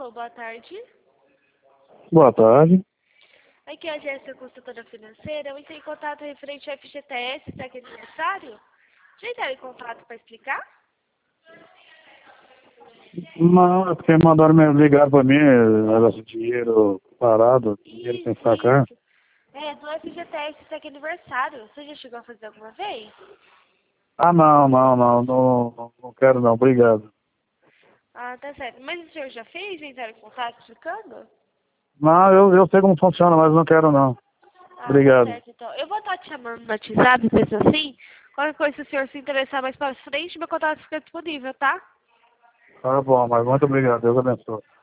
Alô, boa tarde. Boa tarde. Aqui é a Jéssica, consultora financeira. Eu entrei em contato referente ao FGTS, está aqui aniversário. Já entraram em contato para explicar? Não, é porque mandaram me ligar para mim, negócio de dinheiro parado, dinheiro sem sacar. Isso. É, do FGTS, está aqui aniversário. Você já chegou a fazer alguma vez? Ah, não quero não, obrigado. Ah, tá certo. Mas o senhor já fez? Já entraram em contato explicando? Não, eu sei como funciona, mas não quero não. Ah, tá Obrigado. certo, então. Eu vou estar te chamando no WhatsApp, pensa assim. Qualquer coisa, se o senhor se interessar mais para frente, meu contato fica disponível, tá? Tá bom, mas muito obrigado, Deus abençoe.